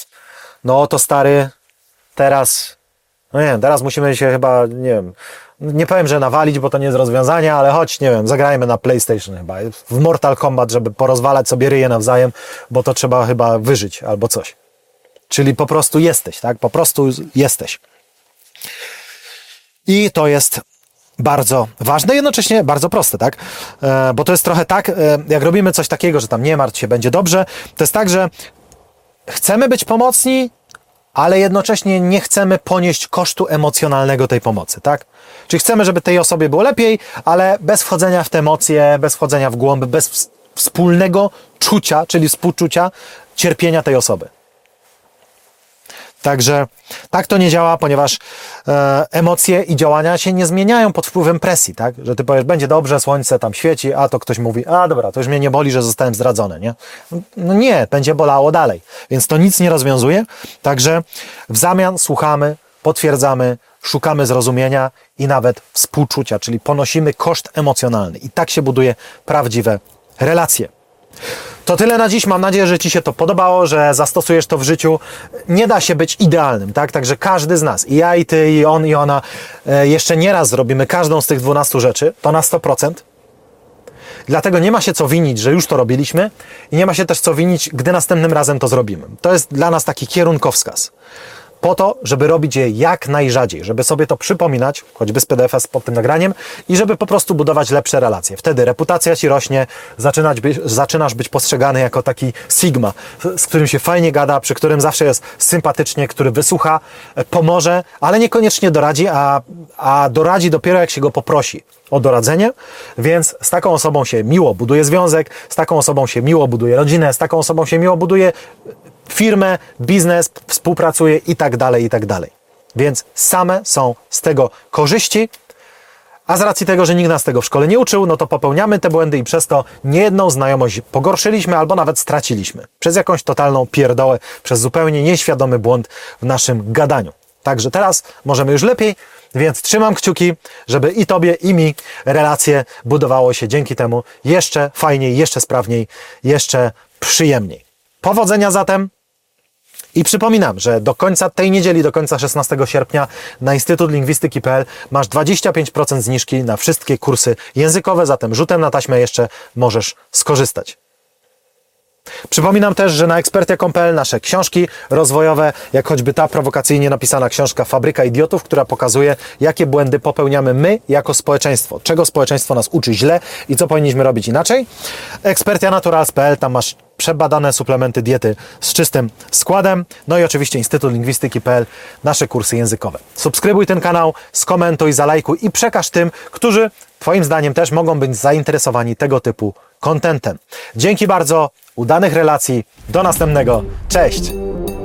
No to stary, teraz, no nie wiem, teraz musimy się chyba, nie wiem, nie powiem, że nawalić, bo to nie jest rozwiązanie, ale chodź, nie wiem, zagrajmy na PlayStation chyba, w Mortal Kombat, żeby porozwalać sobie ryje nawzajem, bo to trzeba chyba wyżyć albo coś. Czyli po prostu jesteś, tak? Po prostu jesteś. I to jest bardzo ważne, jednocześnie bardzo proste, tak? E, bo to jest trochę tak, e, jak robimy coś takiego, że tam nie martw się, będzie dobrze, to jest tak, że chcemy być pomocni, ale jednocześnie nie chcemy ponieść kosztu emocjonalnego tej pomocy, tak? Czyli chcemy, żeby tej osobie było lepiej, ale bez wchodzenia w te emocje, bez wchodzenia w głąb, bez wspólnego czucia, czyli współczucia cierpienia tej osoby. Także tak to nie działa, ponieważ e, emocje i działania się nie zmieniają pod wpływem presji, tak? Że ty powiesz, będzie dobrze, słońce tam świeci, a to ktoś mówi, a dobra, to już mnie nie boli, że zostałem zdradzony, nie? No nie, będzie bolało dalej, więc to nic nie rozwiązuje, także w zamian słuchamy, potwierdzamy, szukamy zrozumienia i nawet współczucia, czyli ponosimy koszt emocjonalny i tak się buduje prawdziwe relacje. To tyle na dziś. Mam nadzieję, że Ci się to podobało, że zastosujesz to w życiu. Nie da się być idealnym, tak? Także każdy z nas, i ja, i Ty, i on, i ona, e, jeszcze nie raz zrobimy każdą z tych dwunastu rzeczy. To na sto procent. Dlatego nie ma się co winić, że już to robiliśmy i nie ma się też co winić, gdy następnym razem to zrobimy. To jest dla nas taki kierunkowskaz. Po to, żeby robić je jak najrzadziej, żeby sobie to przypominać, choćby z P D F a pod tym nagraniem i żeby po prostu budować lepsze relacje. Wtedy reputacja Ci rośnie, zaczynać być, zaczynasz być postrzegany jako taki Sigma, z którym się fajnie gada, przy którym zawsze jest sympatycznie, który wysłucha, pomoże, ale niekoniecznie doradzi, a, a doradzi dopiero jak się go poprosi o doradzenie, więc z taką osobą się miło buduje związek, z taką osobą się miło buduje rodzinę, z taką osobą się miło buduje firmę, biznes, współpracuje i tak dalej, i tak dalej. Więc same są z tego korzyści, a z racji tego, że nikt nas tego w szkole nie uczył, no to popełniamy te błędy i przez to niejedną znajomość pogorszyliśmy albo nawet straciliśmy. Przez jakąś totalną pierdołę, przez zupełnie nieświadomy błąd w naszym gadaniu. Także teraz możemy już lepiej, więc trzymam kciuki, żeby i Tobie, i mi relacje budowało się dzięki temu jeszcze fajniej, jeszcze sprawniej, jeszcze przyjemniej. Powodzenia zatem i przypominam, że do końca tej niedzieli, do końca szesnastego sierpnia na instytut lingwistyki kropka p l masz dwadzieścia pięć procent zniżki na wszystkie kursy językowe, zatem rzutem na taśmę jeszcze możesz skorzystać. Przypominam też, że na ekspertia kropka p l nasze książki rozwojowe, jak choćby ta prowokacyjnie napisana książka Fabryka Idiotów, która pokazuje, jakie błędy popełniamy my jako społeczeństwo, czego społeczeństwo nas uczy źle i co powinniśmy robić inaczej. ekspertia naturals kropka p l, tam masz przebadane suplementy diety z czystym składem, no i oczywiście Instytut Lingwistyki kropka p l, nasze kursy językowe. Subskrybuj ten kanał, skomentuj, zalajkuj i przekaż tym, którzy Twoim zdaniem też mogą być zainteresowani tego typu kontentem. Dzięki bardzo, udanych relacji, do następnego, cześć!